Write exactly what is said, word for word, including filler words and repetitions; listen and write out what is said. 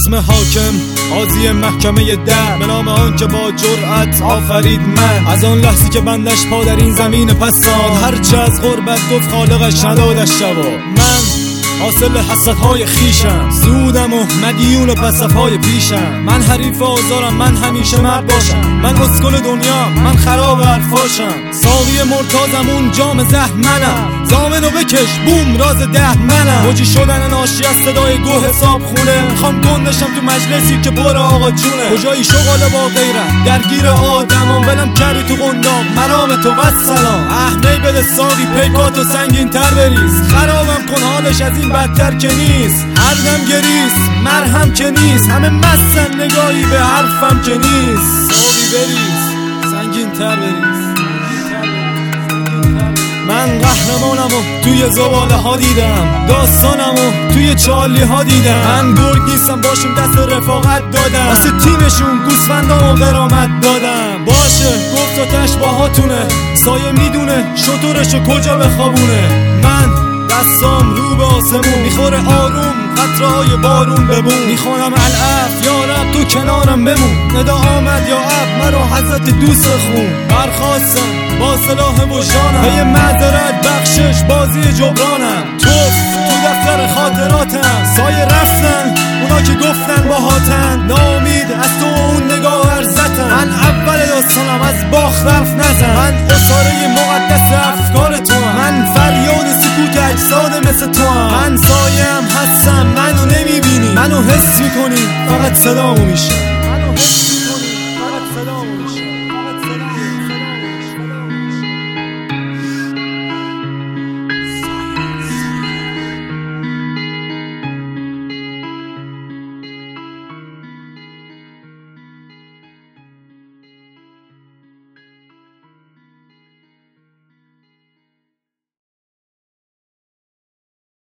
اسم حاکم قاضی محکمه در، به نام آن که با جرأت آفرید من. از آن لحظه که بندش پا در این زمین پسان، هرچه از غربت گفت خالقش ندادش شبا. من حاصل حسرت‌های خیشم، زودم و مدیون پسف‌های پیشم. من حریف آزارم، من همیشه مرد باشم. من اسکل دنیا، من خراب حرفاشم. ساقی مرتازم، اون جام زهر منم. زامنو بکش بوم، راز ده منم. موجی شدن ناشی از صدای گو حساب خونه. میخوام گندشم تو مجلسی که پر آقا جونه. کجایی شغاله با غیرت درگیر آدمان، ولم کردی تو قنداق مرام تو والسلام. احمی بده ساقی پیکاتو سنگین تر بریز، خرابم کن حالش از این بدتر که نیست. هر دم گریست مرهم که نیست، همه مستن نگاهی به حرفم که نیست. ساقی بریز سنگین تر بریز. من قهرمانم و توی زباله ها دیدم، داستانم و توی چالی ها دیدم. من گرگ نیستم، باشیم دست رفاقت دادم، واسه تیمشون گوسفندام و قرامت دادم. باشه گفت آتش باهاتونه، سایه میدونه شطورشو کجا بخوابونه. من دستام رو به آسمون، میخوره آروم قطرهای بارون ببون. میخوانم العف یا رب تو کنارم بمون. ندا آمد یا اب مرا حضرت دوست خون. برخواستم با سلاح وجدانم، پی معذرت بخشش بازی جبرانم. توف تو دفتر خاطراتم، سایه رفتن اونا که گفتن باهاتن. ناامید از تو اون نگاه ارزتم. من اول داستانم، از باخت حرف نزن. من اصاره مقدس افکار تو هم. من فریاد سکوت اجساد مثل تو هم. من سایم هستم، منو نمیبینی، منو حس میکنی، فقط صدامو میشه.